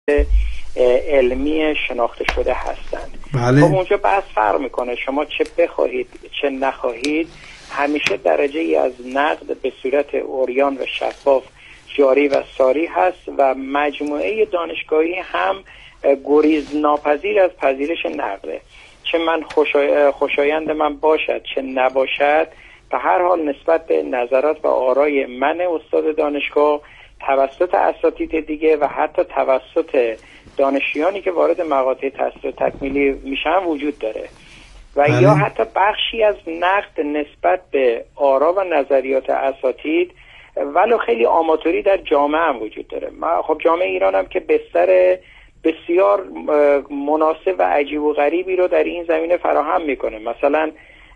علمی شناخته شده هستند. بله. خب اونجا بحث فرق میکنه، شما چه بخواهید چه نخواهید همیشه درجه ای از نقد به صورت عریان و شفاف جاری و ساری هست و مجموعه دانشگاهی هم گریز ناپذیر از پذیرش نقده، چه من خوشایند من باشد چه نباشد، به هر حال نسبت به نظرات و آرای من استاد دانشگاه توسط اساتید دیگه و حتی توسط دانشجویانی که وارد مقاطع تحصیل تکمیلی میشن وجود داره و بله. یا حتی بخشی از نقد نسبت به آرا و نظریات اساتید ولو خیلی آماتوری در جامعه هم وجود داره. خب جامعه ایران هم که بستر بسیار مناسب و عجیب و غریبی رو در این زمینه فراهم میکنه. مثلا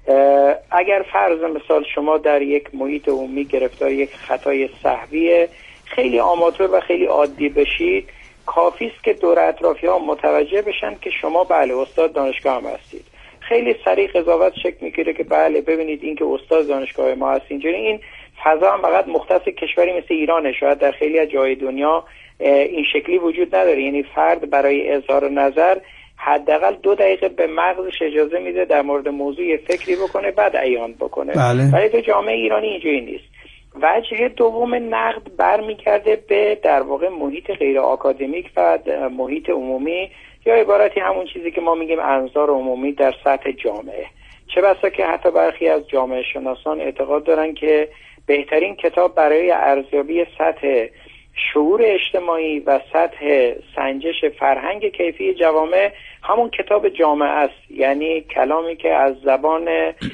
اگر فرض مثال شما در یک محیط عمومی گرفتار یک خطای سهوی خیلی آماتور و خیلی عادی بشید، کافی است که دور اطرافی ها متوجه بشن که شما بله استاد دانشگاه هم هستید. خیلی سریع قضاوت شکل میگیره که بله ببینید این که استاد دانشگاه ما هست اینجوری. این فضا هم فقط مختص کشوری مثل ایرانه، شاید در خیلی از جای دنیا این شکلی وجود نداره. یعنی فرد برای اظهار نظر حداقل 2 دقیقه به مغزش اجازه میده در مورد موضوع فکری بکنه بعد عیان بکنه. بله. ولی تو جامعه ایرانی اینجوری نیست. وجه دوم نقد برمیگرده به در واقع محیط غیر آکادمیک و محیط عمومی یا عبارتی همون چیزی که ما میگیم انظار عمومی در سطح جامعه. چه بسا که حتی برخی از جامعه شناسان اعتقاد دارن که بهترین کتاب برای ارزیابی سطح شعور اجتماعی و سطح سنجش فرهنگ کیفی جوامع همون کتاب جامعه است، یعنی کلامی که از زبان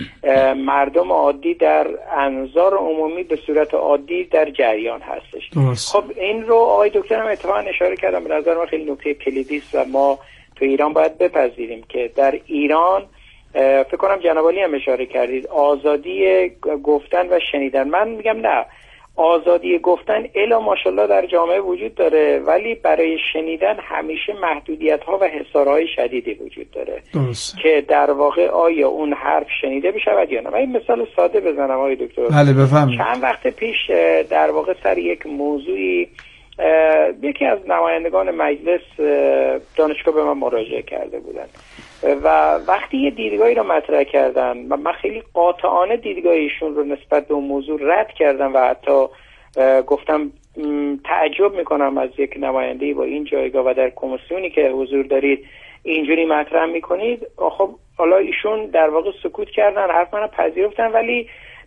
مردم عادی در انظار عمومی به صورت عادی در جریان هستش. خب این رو آقای دکتر هم اتفاقا اشاره کردم، به نظر من خیلی نکته کلیدی است و ما تو ایران باید بپذیریم که در ایران فکر کنم جناب عالی هم اشاره کردید آزادی گفتن و شنیدن. من میگم نه، آزادی گفتن الا ماشاءالله در جامعه وجود داره ولی برای شنیدن همیشه محدودیت ها و حصارهای شدیدی وجود داره که در واقع آیا اون حرف شنیده بشود یا نه. من این مثال ساده بزنم آقای دکتر. بله بفهمید. چند وقت پیش در واقع سر یک موضوعی یکی از نمایندگان مجلس دانشگاه به من مراجعه کرده بودن و وقتی یه دیدگاهی رو مطرح کردن و من خیلی قاطعانه دیدگاه ایشون رو نسبت به اون موضوع رد کردم و حتی گفتم تعجب میکنم از یک نماینده‌ای با این جایگاه و در کمیسیونی که حضور دارید اینجوری مطرح میکنید. خب حالا ایشون در واقع سکوت کردن، حرف منو پذیرفتن، ولی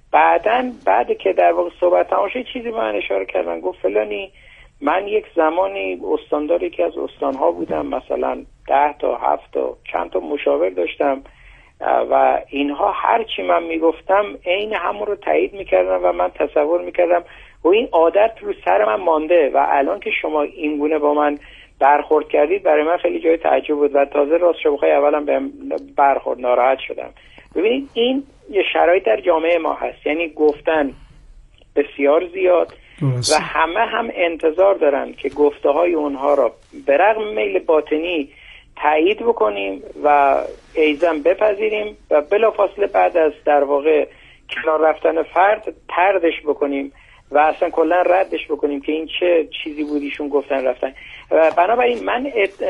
بعد که در واقع صحبت تمام شد چیزی به من اشاره کردن، گفت فلانی من یک زمانی استاندار یکی از استانها بودم، مثلا 10 تا 7 تا چند تا مشاور داشتم و اینها هر چی من میگفتم عین همون رو تایید میکردن و من تصور میکردم و این عادت رو سر من مانده و الان که شما این گونه با من برخورد کردید برای من خیلی جای تعجب بود و تازه راست شو بخوای اولا به برخورد ناراحت شدم. ببینید این یه شرایط در جامعه ما هست، یعنی گفتن بسیار زیاد و همه هم انتظار دارن که گفته های اونها را به رغم میل باطنی تایید بکنیم و ایزن بپذیریم و بلافاصله بعد از در واقع کنار رفتن فرد طردش بکنیم و اصلا کلا ردش بکنیم که این چه چیزی بودیشون گفتن رفتن. بنابراین من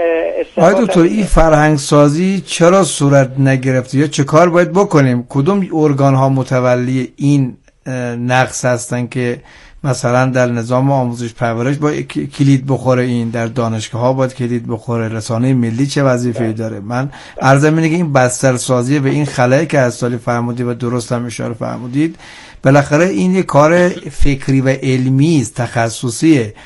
آیا دکتر این فرهنگ سازی چرا صورت نگرفته یا چه کار باید بکنیم؟ کدوم ارگان ها متولی این نقص هستن که مثلا در نظام آموزش پرورش باید کلید بخوره، این در دانشگاه ها باید کلید بخوره، رسانه ملی چه وظیفه‌ای داره؟ من عرضم اینه که این بسترسازی به این خلایی که از سالی فرمودید و درست هم اشاره فرمودید، بالاخره این یک کار فکری و علمی است، تخصصیه.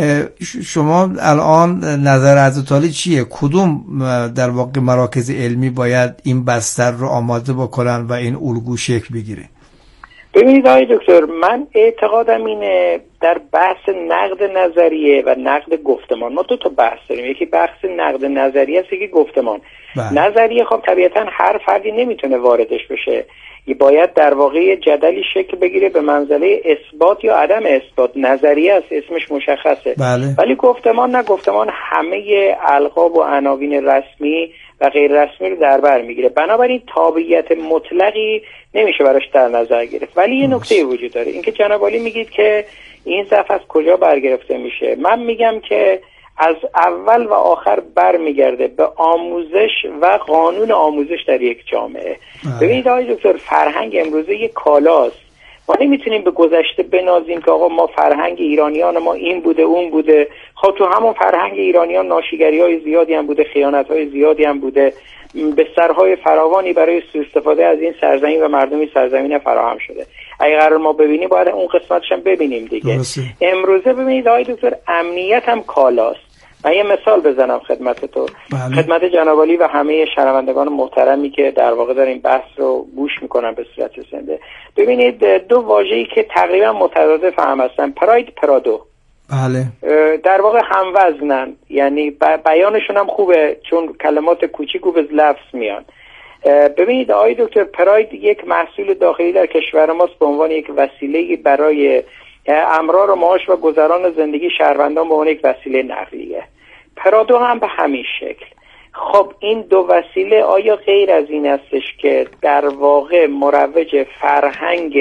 شما الان نظر حضرت عالی چیه؟ کدوم در واقع مراکز علمی باید این بستر رو آماده بکنن و این الگو شکل بگیره؟ ببینید آقای دکتر، من اعتقادم اینه در بحث نقد نظریه و نقد گفتمان ما 2 تا بحث داریم. یکی بحث نقد نظریه است، یکی گفتمان. نظریه خب طبیعتا هر فردی نمیتونه واردش بشه، باید در واقع جدلی شکل بگیره به منزله اثبات یا عدم اثبات. نظریه است، اسمش مشخصه. ولی گفتمان نه، گفتمان همه القاب و عناوین رسمی و غیر رسمی رو در بر میگیره، بنابراین تابعیت مطلقی نمیشه براش در نظر گرفت. ولی یه نکته وجود داره، اینکه جناب عالی میگید که این ضعف از کجا برگرفته میشه. من میگم که از اول و آخر برمیگرده به آموزش و قانون آموزش در یک جامعه. ببینید آقای دکتر، فرهنگ امروزه یک کالاست. ما نمیتونیم به گذشته بنازیم که آقا ما فرهنگ ایرانیان ما این بوده اون بوده. خب تو همون فرهنگ ایرانیان ناشیگری‌های زیادی هم بوده، خیانت‌های زیادی هم بوده، بسترهای فراوانی برای سوء استفاده از این سرزمین و مردمی سرزمین فراهم شده. اگه قرار ما ببینیم باید اون قسمتش هم ببینیم دیگه. امروزه ببینید آقای دکتر، امنیت هم کالاست. من یه مثال بزنم خدمت تو، خدمت جناب عالی و همه شنوندگان محترمی که در واقع دارین بحث رو گوش میکنن به صورت زنده. ببینید دو واژه‌ای که تقریبا مترادف هم هستن، پراید، پرادو. بله. در واقع هم وزنن، یعنی بیانشون هم خوبه چون کلمات کوچیک و به لفظ میان. ببینید آقای دکتر، پراید یک محصول داخلی در کشور ماست به عنوان یک وسیله برای امرار و معاش و گذران زندگی شهروندان به عنوان یک وسیله نقلیه. پرادو هم به همین شکل. خب این دو وسیله آیا غیر از این استش که در واقع مروج فرهنگ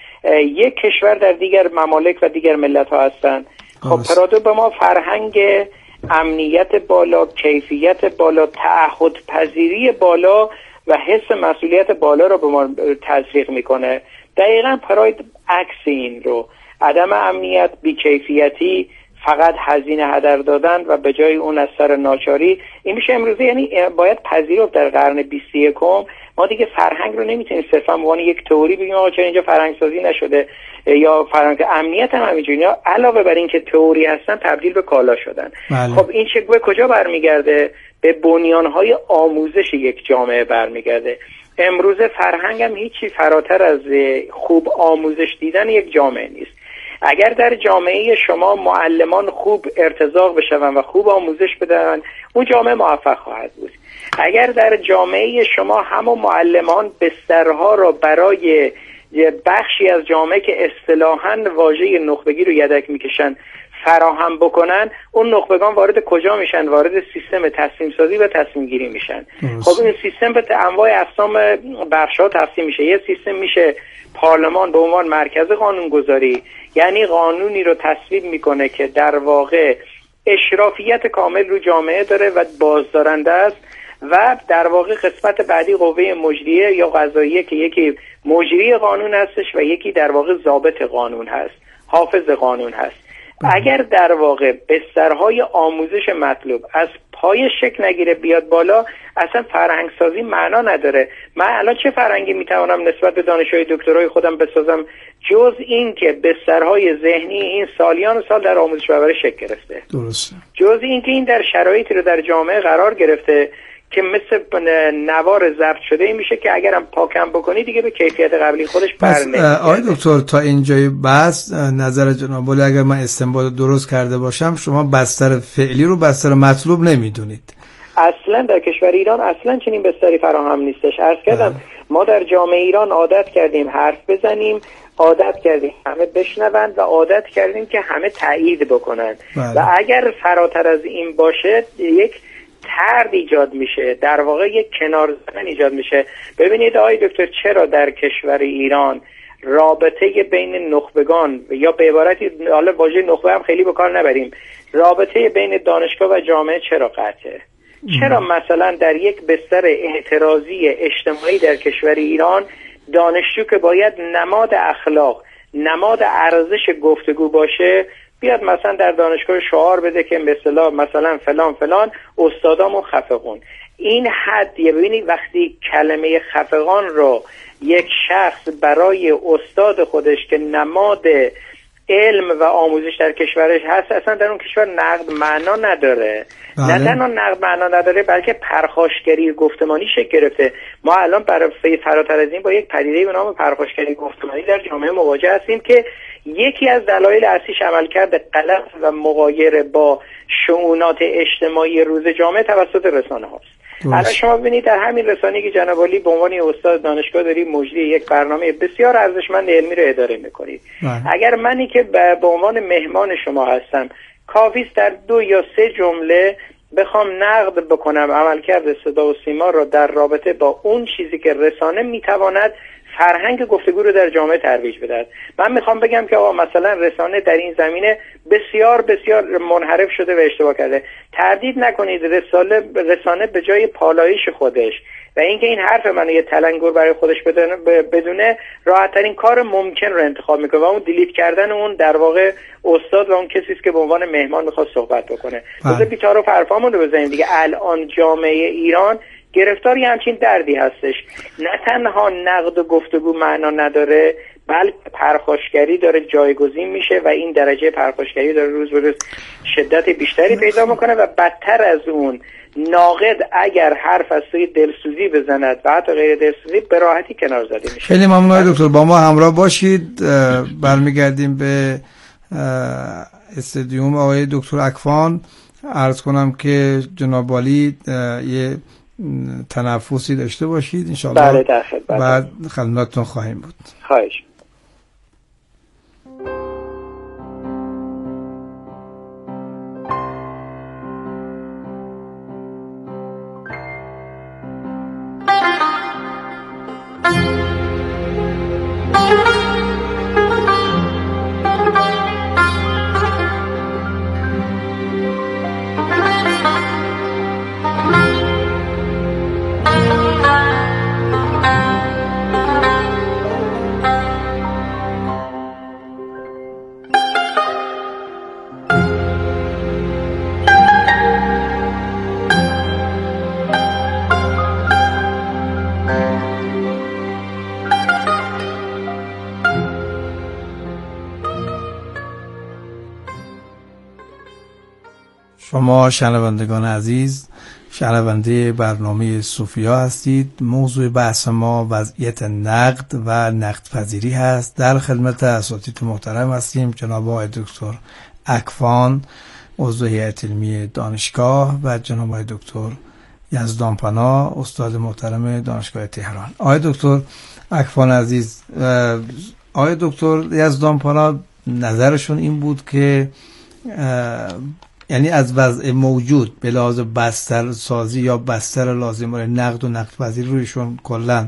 یک کشور در دیگر ممالک و دیگر ملت ها هستن؟ خب پرادو به ما فرهنگ امنیت بالا، کیفیت بالا، تعهد پذیری بالا و حس مسئولیت بالا رو به ما تزریق میکنه. دقیقاً پراید عکس این رو، عدم امنیت، بیکیفیتی، فقط هزینه هدر دادن و به جای اون از سر ناچاری. این میشه امروزه، یعنی باید پذیرفت در قرن 21 ما دیگه فرهنگ رو نمیتونیم صرفا به عنوان یک تئوری بگیم آقا چرا اینجا فرهنگ سازی نشده، یا فرهنگ امنیت هم همینجوری، یا علاوه بر این که تئوری هستن تبدیل به کالا شدن. خب این چه به کجا برمیگرده؟ به بنیانهای آموزش یک جامعه برمیگرده. امروز فرهنگ هم هیچی فراتر از خوب آموزش دیدن یک جامعه نیست. اگر در جامعه شما معلمان خوب ارتزاق بشون و خوب آموزش بدن، اون جامعه موفق خواهد بود. اگر در جامعه شما همون معلمان بسترها را برای بخشی از جامعه که اصطلاحاً واژه نخبگی رو یدک میکشن فراهم بکنن، اون نخبگان وارد کجا میشن؟ وارد سیستم تصمیم سازی و تصمیم گیری میشن. خب این سیستم به انواع اقسام بخش‌ها تقسیم میشه. یه سیستم میشه پارلمان به عنوان مرکز قانونگذاری، یعنی قانونی رو تصویب میکنه که در واقع اشرافیت کامل رو جامعه داره و بازدارنده است، و در واقع قسمت بعدی قوه مجریه یا قضاییه که یکی مجری قانون هستش و یکی در واقع ضابط قانون هست، حافظ قانون هست. اگر در واقع بسترهای آموزش مطلوب از پای شکل نگیره بیاد بالا، اصلا فرهنگ سازی معنا نداره. من الان چه فرهنگی میتوانم نسبت به دانشجوی دکترای خودم بسازم جز این که بسترهای ذهنی این سالیان سال در آموزش پرورش شکل گرفته؟ درسته. جز این که این در شرایطی رو در جامعه قرار گرفته که مثل نوار ضبط شده میشه که اگرم پاکم بکنی دیگه به کیفیت قبلی خودش برنمیگرده. آقای دکتر تا اینجای بحث نظر جناب عالی اگر من استنباط درست کرده باشم، شما بستر فعلی رو بستر مطلوب نمیدونید؟ اصلا در کشور ایران اصلا چنین بستری فراهم نیستش. عرض کردم ما در جامعه ایران عادت کردیم حرف بزنیم، عادت کردیم همه بشنوند و عادت کردیم که همه تایید بکنن. و اگر فراتر از این باشه یک طرد ایجاد میشه، در واقع یک کنار زدن ایجاد میشه. ببینید آقای دکتر، چرا در کشور ایران رابطه بین نخبگان، یا به عبارتی حالا واژه نخبه هم خیلی به کار نبریم، رابطه بین دانشگاه و جامعه چرا قطعه؟ چرا مثلا در یک بستر اعتراضی اجتماعی در کشور ایران دانشجو که باید نماد اخلاق، نماد ارزش گفتگو باشه، بیاد مثلا در دانشگاه شعار بده که مثلا فلان فلان استادامون خفقون؟ این حد. ببینید وقتی کلمه خفقان رو یک شخص برای استاد خودش که نماد علم و آموزش در کشورش هست، اصلا در اون کشور نقد معنا نداره. نه تنها نقد معنا نداره بلکه پرخاشگری گفتمانی شکل گرفته. ما الان برای فراتر از این با یک پدیده به نام پرخاشگری گفتمانی در جامعه مواجه هستیم که یکی از دلایل اصلیش عملکرد غلط و مغایر با شؤونات اجتماعی روز جامعه توسط رسانه هاست. الان شما ببینید در همین رسانه‌ای که جناب عالی به عنوان استاد دانشگاه داری مجری یک برنامه بسیار ارزشمند علمی رو اداره میکنید، اگر منی که به عنوان مهمان شما هستم کافیست در 2 یا 3 جمله بخوام نقد بکنم عملکرد صدا و سیما را در رابطه با اون چیزی که رسانه میتواند فرهنگ گفتگو رو در جامعه ترویج بدهد. من میخوام بگم که آقا مثلا رسانه در این زمینه بسیار بسیار منحرف شده و اشتباه کرده. تردید نکنید رسانه به جای پالایش خودش و اینکه این حرف منو یه تلنگر برای خودش بدونه راحت ترین کار ممکن رو انتخاب میکنه و اون دیلیت کردن اون در واقع استاد و اون کسی است که به عنوان مهمان میخواد صحبت بکنه. بذار بیچاره حرفامون رو بزنیم دیگه. الان جامعه ایران گرفتاری همچین دردی هستش. نه تنها نقد و گفتگو معنا نداره، بلکه پرخاشگری داره جایگزین میشه و این درجه پرخاشگری داره روز به روز شدت بیشتری پیدا میکنه و بدتر از اون ناقد اگر حرف از سوی دلسوزی بزند و حتی غیر دلسوزی به راحتی کنار زده میشه. خیلی ممنون آقای دکتر، با ما همراه باشید. برمیگردیم به استودیوم آقای دکتر اکوان. عرض کنم که جناب والی یه تنفسی داشته باشید انشاءالله. بله در خدمت. بعد خدمتتون خواهیم بود. خواهش. شما شنوندگان عزیز، شنونده برنامه صوفیا هستید. موضوع بحث ما وضعیت نقد و نقدپذیری هست. در خدمت اساتید محترم هستیم، جناب آقای دکتر اکوان عضو هیئت علمی دانشگاه و جناب آقای دکتر یزدانپناه استاد محترم دانشگاه تهران. آقای دکتر اکوان عزیز، آقای دکتر یزدانپناه نظرشون این بود که یعنی از وضع موجود به لحاظ بستر سازی یا بستر لازم برای نقد و نقدپذیری رویشون کلا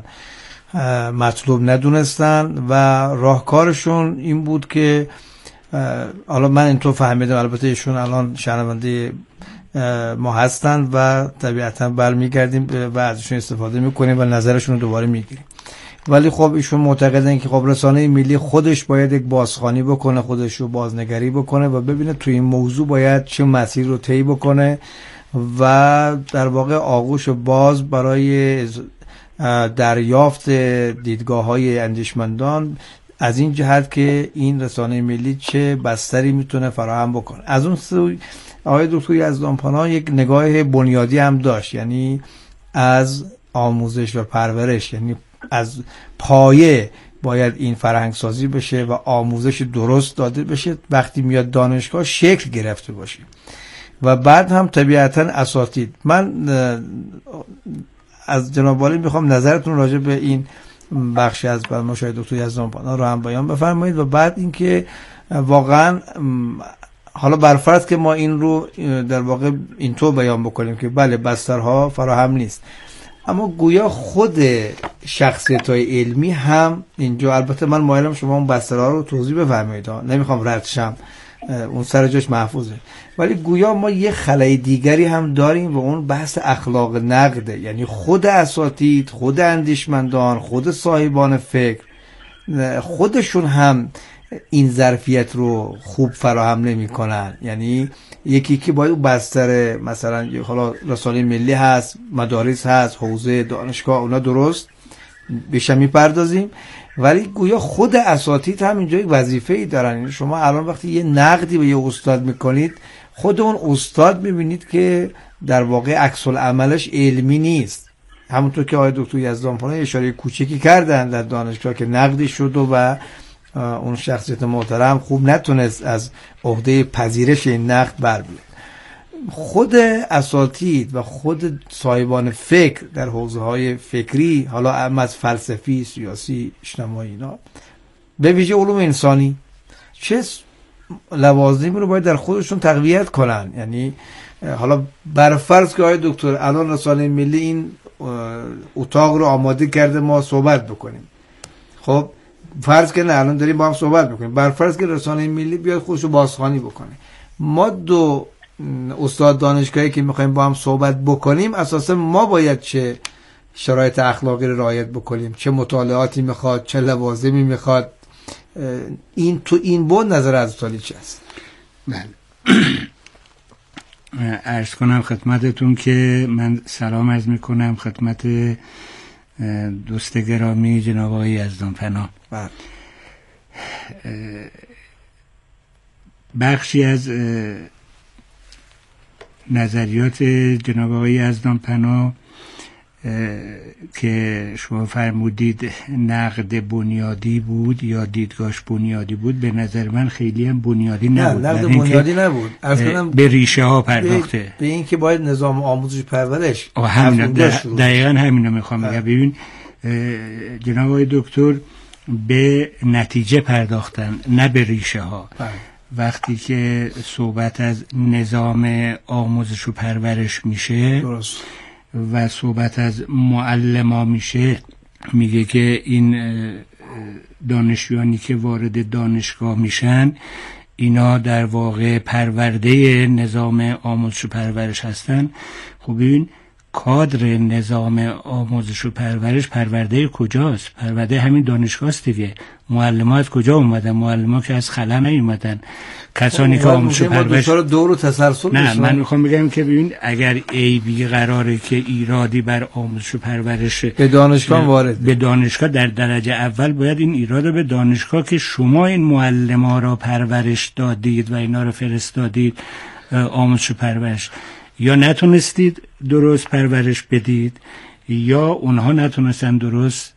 مطلوب ندونستن و راهکارشون این بود که حالا من اینطور فهمیدم، البته ایشون الان شنونده ما هستن و طبیعتا برمیگردیم و ازشون استفاده میکنیم و نظرشون رو دوباره میگیریم، ولی خب ایشون معتقدن که خب رسانه ملی خودش باید یک بازخوانی بکنه، خودش رو بازنگری بکنه و ببینه توی این موضوع باید چه مسیر رو طی بکنه و در واقع آغوش باز برای دریافت دیدگاه‌های اندیشمندان از این جهت که این رسانه ملی چه بستری میتونه فراهم بکنه. از اون سوی آقای دکتر یزدانپناه یک نگاه بنیادی هم داشت، یعنی از آموزش و پرورش، یعنی از پایه باید این فرهنگ سازی بشه و آموزش درست داده بشه، وقتی میاد دانشگاه شکل گرفته باشه و بعد هم طبیعتا اساتید. من از جناب والی میخوام نظرتون راجع به این بخشی از برنامه شاید دکتر یزدانپناه رو هم بیان بفرمایید و بعد اینکه واقعا حالا برفرض که ما این رو در واقع اینطور بیان بکنیم که بله بسترها فراهم نیست، اما گویا خود شخصیت‌های علمی هم اینجا، البته من مایلم شما اون بسترها رو توضیح بفرمایید، نمیخوام رد شم، اون سر جاش محفوظه، ولی گویا ما یه خلای دیگری هم داریم و اون بحث اخلاق نقده، یعنی خود اساتید، خود اندیشمندان، خود صاحبان فکر خودشون هم این ظرفیت رو خوب فراهم نمی‌کنن. یعنی یکی که باید بستر مثلا حالا رسانه ملی هست، مدارس هست، حوزه دانشگاه، اونا درست بهش میپردازیم، ولی گویا خود اساتید هم اینجا یک وظیفه‌ای دارن. یعنی شما الان وقتی یه نقدی به یه استاد میکنید، خود اون استاد میبینید که در واقع عکس العملش علمی نیست. همونطور که آقای دکتر یزدانپناه اشاره کوچیکی کردن در دانشگاه که نقدی شد و اون شخصیت محترم خوب نتونست از عهده پذیرش این نقد بر بیاد. خود اساتید و خود صاحبان فکر در حوزه‌های فکری، حالا از فلسفی، سیاسی، اجتماعی، اینا به ویژه علوم انسانی، چه لوازمی رو باید در خودشون تقویت کنن؟ یعنی حالا برفرض که آقای دکتر الان رسانه ملی این اتاق رو آماده کرده ما صحبت بکنیم، خب فرض که نه الان داریم با هم صحبت میکنیم، بر فرض که رسانه ملی بیاد خودشو بازخوانی بکنه، ما دو استاد دانشگاهی که میخوایم با هم صحبت بکنیم اساسا ما باید چه شرایط اخلاقی رو رعایت بکنیم، چه مطالعاتی میخواد، چه لوازمی میخواد، این تو این بود نظر حضرت عالی چی است؟ بله عرض کنم خدمتتون که من سلام عرض میکنم خدمت دوست گرامی جناب آقای یزدانپناه. بخشی از نظریات جناب آقای یزدانپناه که شما فرمودید نقد بنیادی بود یا دیدگاهش بنیادی بود، به نظر من خیلی هم بنیادی نبود. نه نقد بنیادی نبود، به ریشه ها پرداخته، به این که باید نظام آموزش پرورش دقیقا همین رو میخوام بگم. ببین جناب آقای دکتر به نتیجه پرداختن نه به ریشه ها. وقتی که صحبت از نظام آموزش و پرورش میشه درست و صحبت از معلما میشه، میگه که این دانشجویانی که وارد دانشگاه میشن اینا در واقع پرورده نظام آموزش و پرورش هستن. خب ببین کادر نظام آموزش و پرورش پرورده کجاست؟ پرورده همین دانشگاهست دیگه. معلم‌ها از کجا اومدن؟ معلم‌ها که از خلا نیومدن. کسانی که آموزش و پرورش دور و تسلسل نه بشن. من میخوام بگم که ببین اگر عیبی قراره که ایرادی بر آموزش و پرورش به دانشگاه وارد به دانشگاه در درجه اول باید این ایراد رو به دانشگاه که شما این معلم‌ها را پرورش دادید و اینا رو فرستادید آموزش و پرورش، یا نتونستید درست پرورش بدید یا اونها نتونستن درست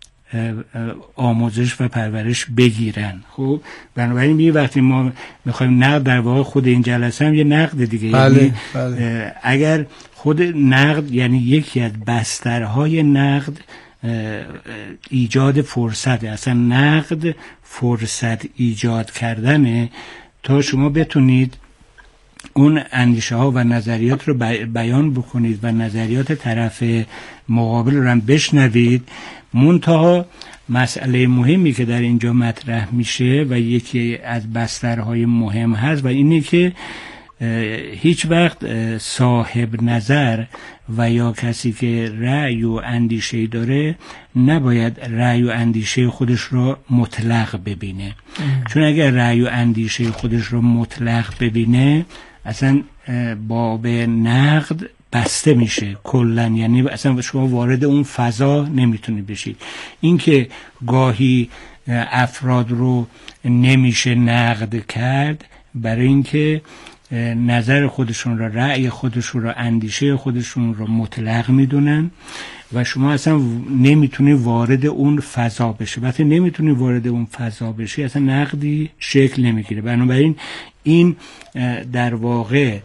آموزش و پرورش بگیرن. خب بنابراین می وقتی ما میخوایم نقد، در واقع خود این جلسه هم یه نقد دیگه. بله، یعنی اگر خود نقد یعنی یکی از بسترهای نقد ایجاد فرصت، اصلا نقد فرصت ایجاد کردنه تا شما بتونید اون اندیشه ها و نظریات رو بیان بکنید و نظریات طرف مقابل رو هم بشنوید. منتها مسئله مهمی که در اینجا مطرح میشه و یکی از بسترهای مهم هست و اینه که هیچ وقت صاحب نظر و یا کسی که رأی و اندیشه داره نباید رأی و اندیشه خودش رو مطلق ببینه. چون اگر رأی و اندیشه خودش رو مطلق ببینه اصلا باب نقد بسته میشه کلن، یعنی اصلا شما وارد اون فضا نمیتونی بشید. اینکه گاهی افراد رو نمیشه نقد کرد برای اینکه نظر خودشون را، رأی خودشون را، اندیشه خودشون را مطلق میدونن و شما اصلا نمیتونی وارد اون فضا بشه. وقتی نمیتونی وارد اون فضا بشی اصلا نقدی شکل نمیگیره. بنابراین این در واقع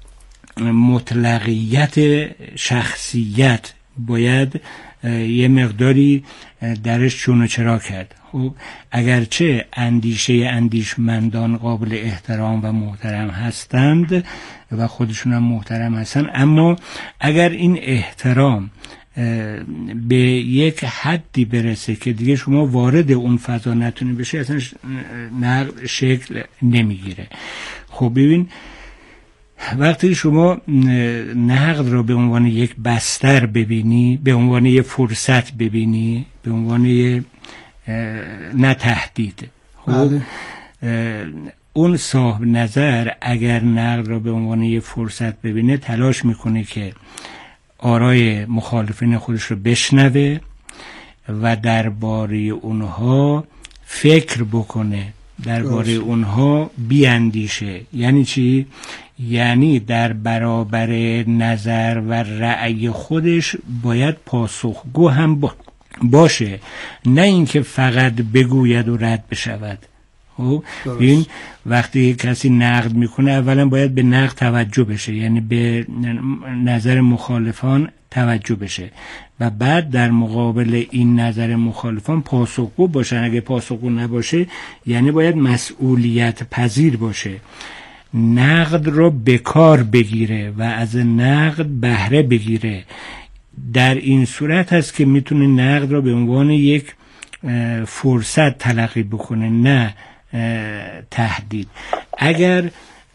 مطلقیت شخصیت باید یه مقداری درش چون و چرا کرد. خب اگرچه اندیشمندان قابل احترام و محترم هستند و خودشون هم محترم هستند، اما اگر این احترام به یک حدی برسه که دیگه شما وارد اون فضا نتونی بشه اصلا نقد شکل نمیگیره. خب ببین وقتی شما نقد را به عنوان یک بستر ببینی، به عنوان یک فرصت ببینی، به عنوان یک نه تهدید، خب اون صاحب نظر اگر نقد را به عنوان یک فرصت ببینه تلاش میکنه که آرای مخالفین خودش رو بشنوه و درباره اونها فکر بکنه، درباره اونها بیاندیشه. یعنی چی؟ یعنی در برابر نظر و رأی خودش باید پاسخگو هم باشه، نه اینکه فقط بگوید و رد بشود. خب این وقتی کسی نقد میکنه اولا باید به نقد توجه بشه، یعنی به نظر مخالفان توجه بشه و بعد در مقابل این نظر مخالفان پاسخگو باشه. اگه پاسخگو نباشه یعنی باید مسئولیت پذیر باشه، نقد رو به کار بگیره و از نقد بهره بگیره. در این صورت هست که میتونه نقد رو به عنوان یک فرصت تلقی بکنه، نه تهدید. اگر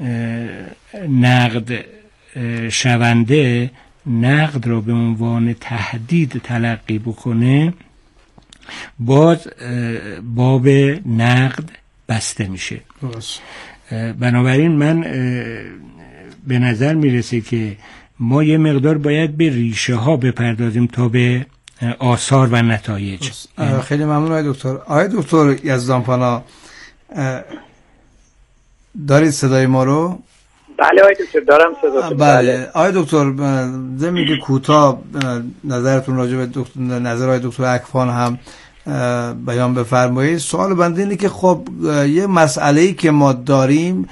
نقد شونده نقد را به عنوان تهدید تلقی بکنه، باز باب نقد بسته میشه. بنابراین من به نظر میرسه که ما یه مقدار باید به ریشه ها بپردازیم تا به آثار و نتایج. خیلی ممنون آقای دکتر. آقای دکتر یزدانپانا، دارید صدای ما رو؟ بله آقای دکتر، دارم صدا. بله آقای دکتر، ضمن کوتاه نظرتون راجع به نظر آقای دکتر اکفان هم بیان بفرمایید. سوال بنده اینه که خب یه مسئله‌ای که ما داریم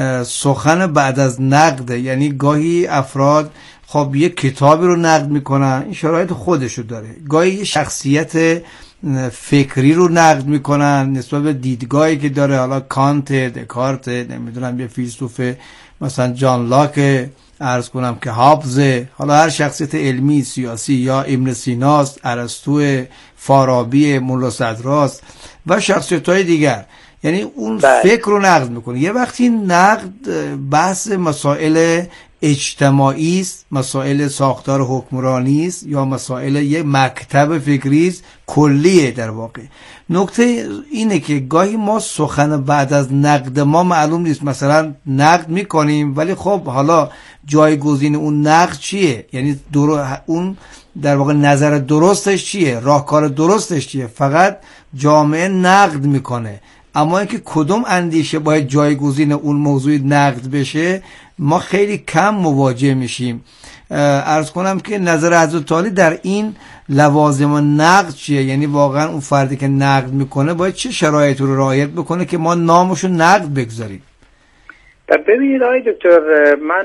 سخن بعد از نقد، یعنی گاهی افراد خب یه کتابی رو نقد میکنن، این شرایط خودشو داره، گاهی یه شخصیت فکری رو نقد میکنن نسبت به دیدگاهی که داره، حالا کانت، دکارت، نمیدونم یه فیلسوف مثلا جان لاک، عرض کنم که هابزه، حالا هر شخصیت علمی سیاسی، یا ابن سیناست، ارسطو، فارابی، مولا صدراست و شخصیت‌های دیگر، یعنی اون فکر رو نقد میکنه. یه وقتی نقد بحث مسائل اجتماعی است، مسائل ساختار حکمرانی است، یا مسائل یه مکتب فکری است کلیه. در واقع نکته اینه که گاهی ما سخن بعد از نقد ما معلوم نیست، مثلا نقد میکنیم ولی خب حالا جایگزین اون نقد چیه، یعنی اون در واقع نظر درستش چیه، راهکار درستش چیه. فقط جامعه نقد میکنه، اما اینکه کدوم اندیشه باید جایگزین اون موضوع نقد بشه ما خیلی کم مواجه میشیم. عرض کنم که نظر حضرت عالی در این لوازم نقد چیه، یعنی واقعا اون فردی که نقد میکنه باید چه شرایطی رو رعایت بکنه که ما نامشو نقد بگذاریم؟ ببینید آقای دکتر، من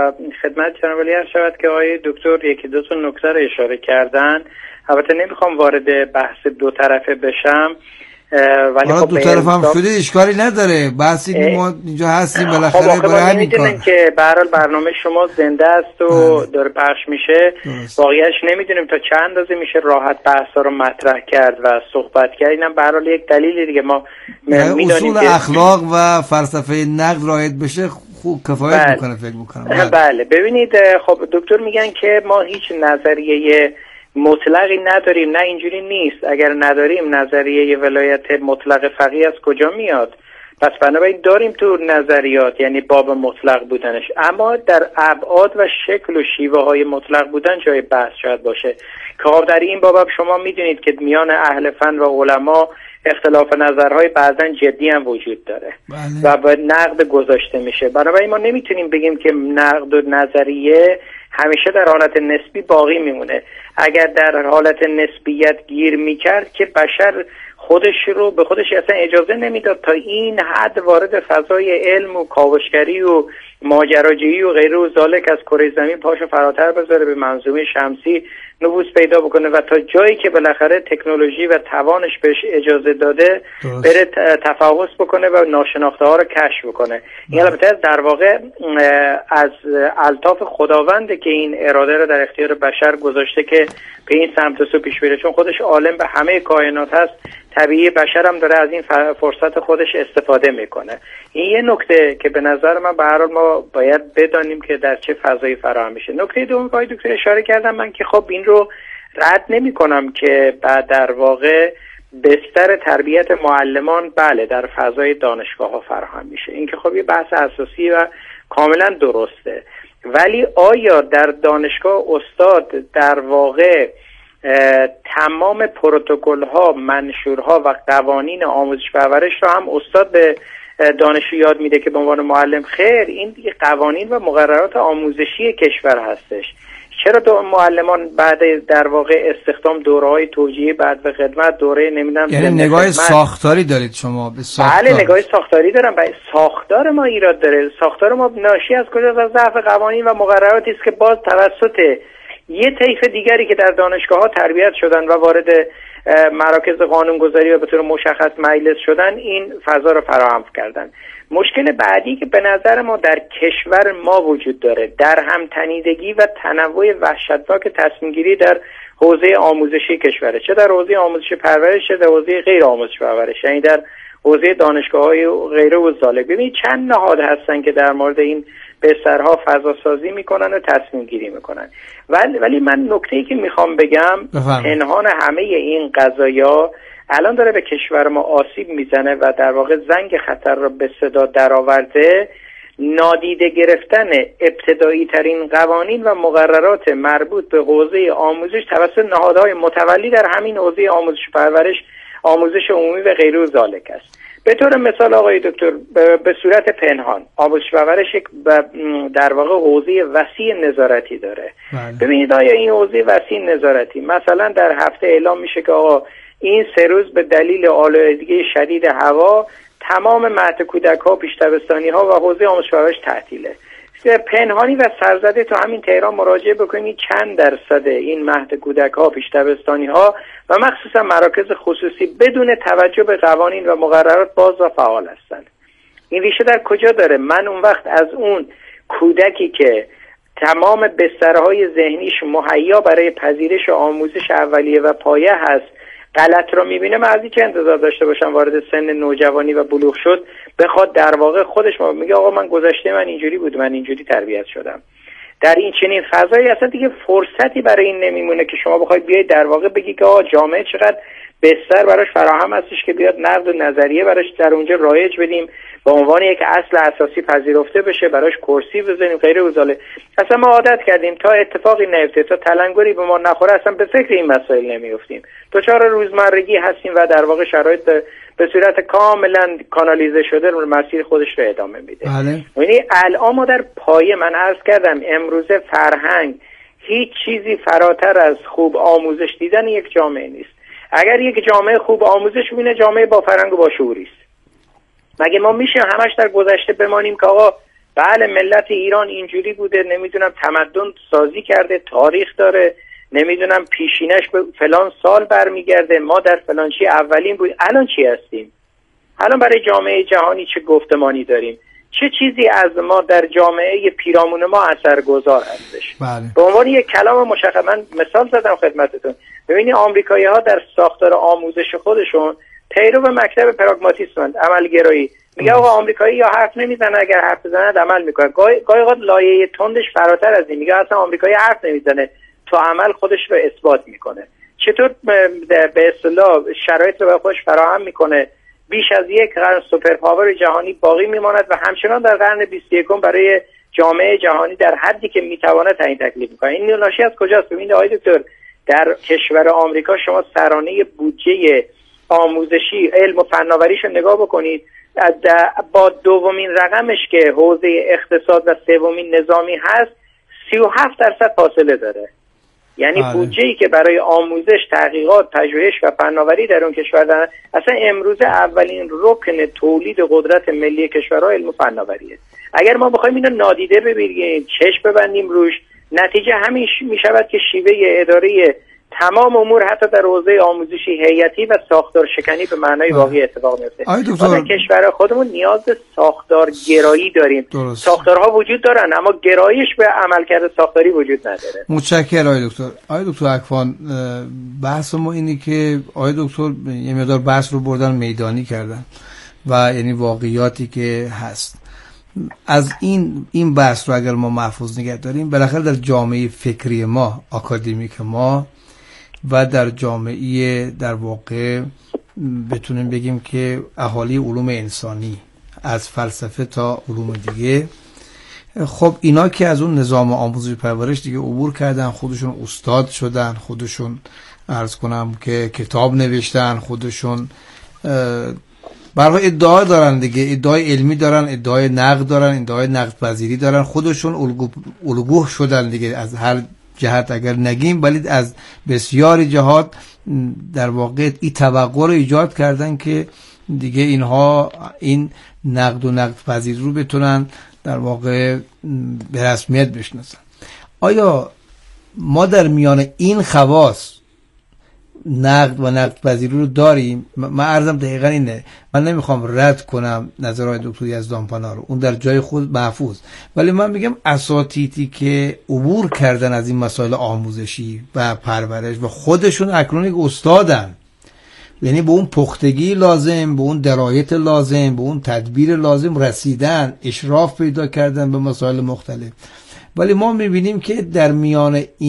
خدمت جناب عالی عرض شود که آقای دکتر یکی دو تا نکته رو اشاره کردن. البته نمیخوام وارد بحث دو طرفه بشم، ولی خب دو طرف هم شده اشکالی نداره، بحثی ما اینجا هستیم بالاخره برای همین کار. که به هر حال برنامه شما زنده است و داره پخش میشه، واقعیش نمیدونیم تا چند اندازه میشه راحت بحثا رو مطرح کرد و صحبت کرد. اینم به هر حال یک دلیلی دیگه ما میدونیم اصول اخلاق و فلسفه نقد رعایت بشه خوب کفایت میکنه فکر میکنم. بله ببینید، خب دکتر میگن که ما هیچ نظریه مطلقی نداریم. نه، اینجوری نیست. اگر نداریم نظریه ولایت مطلق فقیه از کجا میاد؟ پس بنابراین داریم تو نظریات، یعنی باب مطلق بودنش، اما در ابعاد و شکل و شیوه های مطلق بودن جای بحث شاید باشه. که در این باب شما میدونید که میان اهل فن و علما اختلاف نظرهای بعضا جدی هم وجود داره و به نقد گذاشته میشه. بنابراین ما نمیتونیم بگیم که نقد و نظریه همیشه در حالت نسبی باقی میمونه. اگر در حالت نسبیت گیر میکرد که بشر خودش رو به خودش اصلا اجازه نمیداد تا این حد وارد فضای علم و کاوشگری و ماجراجویی و غیره و ذالک از کره زمین پاشو فراتر بذاره، به منظومه شمسی نفوذ پیدا بکنه و تا جایی که بالاخره تکنولوژی و توانش بهش اجازه داده بره تفحص بکنه و ناشناخته ها رو کشف بکنه. این البته در واقع از الطاف خداونده که این اراده رو در اختیار بشر گذاشته که به این سمت سو پیش بره، چون خودش عالم به همه کائنات هست. طبیعی بشر هم داره از این فرصت خودش استفاده میکنه. این یه نکته که به نظر من به هر حال ما باید بدانیم که در چه فضایی فراهم میشه. نکته دوم که دکتر اشاره کردم من که خب این رو رد نمی کنم که بعد در واقع بستر تربیت معلمان بله در فضای دانشگاه ها فراهم میشه. این که خب یه بحث اساسی و کاملا درسته، ولی آیا در دانشگاه استاد در واقع تمام پروتکل ها، منشورها و قوانین آموزش پرورش را هم استاد به دانشجو یاد میده که به عنوان معلم؟ خیر، این قوانین و مقررات آموزشی کشور هستش. چرا معلمان بعد در واقع استخدام دوره‌های توجیهی بعد و خدمت دوره نمیدونم، یعنی نگاه ساختاری دارید شما به ساختار؟ بله نگاه ساختاری دارم. ساختار ما ایراد داره. ساختار ما ناشی از کجاست؟ از ضعف قوانین و مقرراتی است که باز توسط یه طیف دیگری که در دانشگاه‌ها تربیت شدن و وارد مراکز قانونگذاری و به طور مشخص مجلس شدن این فضا رو فراهم کردن. مشکل بعدی که به نظر ما در کشور ما وجود داره در همتنیدگی و تنوع وحشتناک تصمیم گیری در حوزه آموزشی کشوره، چه در حوزه آموزش پرورش چه در حوزه غیر آموزش پرورش، یعنی در حوزه دانشگاه‌های غیره و ذالک. ببینید چند نهاد هستن که در مورد این بسترها فضا سازی میکنن و تصمیم گیری میکنن، ولی من نکته‌ای که میخوام بگم پنهان همه این قضایا الان داره به کشور ما آسیب میزنه و در واقع زنگ خطر را به صدا درآورده. نادیده گرفتن ابتدایی ترین قوانین و مقررات مربوط به حوزه آموزش توسط نهادهای متولی در همین حوزه آموزش پرورش، آموزش عمومی و غیره و ذالک است. به طور مثال آقای دکتر، به صورت پنهان آموزش پرورش یک در واقع حوزه وسیع نظارتی داره. ببینید آیا این حوزه وسیع نظارتی مثلا در هفته اعلام میشه که آقا این 3 روز به دلیل آلودگی شدید هوا تمام مهد کودک‌ها، پیش دبستانی‌ها و حوزه آموزش پرورش تعطیله. پنهانی و سرزده تو همین تهران مراجعه بکنید چند درصد این مهد کودک‌ها، پیش دبستانی‌ها و مخصوصا مراکز خصوصی بدون توجه به قوانین و مقررات باز و فعال هستند. این ریشه در کجا داره؟ من اون وقت از اون کودکی که تمام بسترهای ذهنیش مهیا برای پذیرش آموزش اولیه و پایه هست غلط رو میبینه، من از این چه انتظار داشته باشم وارد سن نوجوانی و بلوغ شد بخواد در واقع خودش میگه آقا من گذشته من اینجوری بود، من اینجوری تربیت شدم. در این چنین فضایی اصلا دیگه فرصتی برای این نمیمونه که شما بخواید بیاید در واقع بگی که آقا جامعه چقدر بستر براش فراهم هستش که بیاد نقد و نظریه براش در اونجا رایج بدیم به عنوان یک اصل اساسی پذیرفته بشه، براش کرسی بزنیم غیره و ذالک. اصلا ما عادت کردیم تا اتفاقی نیفته، تا تلنگری به ما نخوره اصلا به فکر این مسائل نمیافتیم. دچار روزمرگی هستیم و در واقع شرایط به صورت کاملا کانالیزه شده رو مسیر خودش رو ادامه میده. یعنی الان ما در پایه، من عرض کردم امروزه فرهنگ هیچ چیزی فراتر از خوب آموزش دیدن یک جامعه نیست. اگر یک جامعه خوب آموزش ببینه جامعه با فرهنگ و با شعوری است. مگه ما میشه همش در گذشته بمانیم که آقا بله ملت ایران اینجوری بوده، نمیدونم تمدن سازی کرده، تاریخ داره، نمیدونم پیشینش به فلان سال برمیگرده، ما در فلان چی اولین بود. الان چی هستیم؟ الان برای جامعه جهانی چه گفتمانی داریم؟ چه چیزی از ما در جامعه پیرامون ما اثرگذار هستش؟ به عنوان یک کلام مشخص من مثال زدم خدمتتون. ببینید آمریکایی‌ها در ساختار آموزش خودشون پیرو مکتب پراگماتیسمند، عملگرایی. میگه آقا آمریکایی یا حرف نمیزنه، اگر حرف بزنه عمل میکنه. گاهی اوقات لایه تندش فراتر از این، میگه اصلا آمریکایی حرف نمیزنه، تو عمل خودش رو اثبات میکنه. چطور به اصطلاح شرایط رو به خودش فراهم میکنه، بیش از یک قرن سوپر پاور جهانی باقی میماند و همچنان در قرن 21 برای جامعه جهانی در حدی که میتواند تعیین تکلیف میکنه. این ناشی از کجاست؟ ببینید آقای دکتر، در کشور آمریکا شما سرانه بودجه آموزشی علم و فناوریشو نگاه بکنید، با دومین رقمش که حوزه اقتصاد و سومین نظامی هست 37% فاصله داره. یعنی بودجه‌ای که برای آموزش، تحقیقات، پژوهش و فناوری در اون کشور دارن، اصلا امروزه اولین رکن تولید قدرت ملی کشورها علم و فناوریه. اگر ما بخوایم اینو نادیده بگیریم، چشم ببندیم روش، نتیجه همین میشود که شیوه اداره تمام امور حتی در حوزه آموزشی هیئتی و ساختار شکنی به معنای واقعی اتفاق میفته. ما در کشور خودمون نیاز به ساختار گرایی داریم. ساختارها وجود دارن اما گرایش به عملکرد ساختاری وجود نداره. متشکرم آقای دکتر. آقای دکتر اکوان، بحث ما اینه که آقای دکتر یه مقدار بحث رو بردن میدانی کردن و یعنی واقعیاتی که هست. از این بحث رو اگر ما محفوظ نگه داریم، بالاخره در جامعه فکری ما، آکادمیک ما و در جامعه در واقع بتونیم بگیم که اهالی علوم انسانی از فلسفه تا علوم دیگه، خب اینا که از اون نظام آموزش پرورش دیگه عبور کردن، خودشون استاد شدن، خودشون عرض کنم که کتاب نوشتن، خودشون برای ادعا دارن دیگه، ادعای علمی دارن، ادعای نقد دارن، ادعای نقد پذیری دارن، خودشون الگوه شدن دیگه از هر جهت اگر نگیم، ولی از بسیاری جهات در واقع این توقع رو ایجاد کردن که دیگه اینها این نقد و نقد پذیر رو بتونن در واقع به رسمیت بشناسن. آیا ما در میان این خواص نقد و نقد پذیری رو داریم. من عرضم دقیقا اینه، من نمیخوام رد کنم نظرهای دکتر یزدانپنا رو، اون در جای خود محفوظ، ولی من میگم اساتیدی که عبور کردن از این مسائل آموزشی و پرورش و خودشون اکنون یک استادن، یعنی به اون پختگی لازم، به اون درایت لازم، به اون تدبیر لازم رسیدن، اشراف پیدا کردن به مسائل مختلف. ولی ما میبینیم که در میان این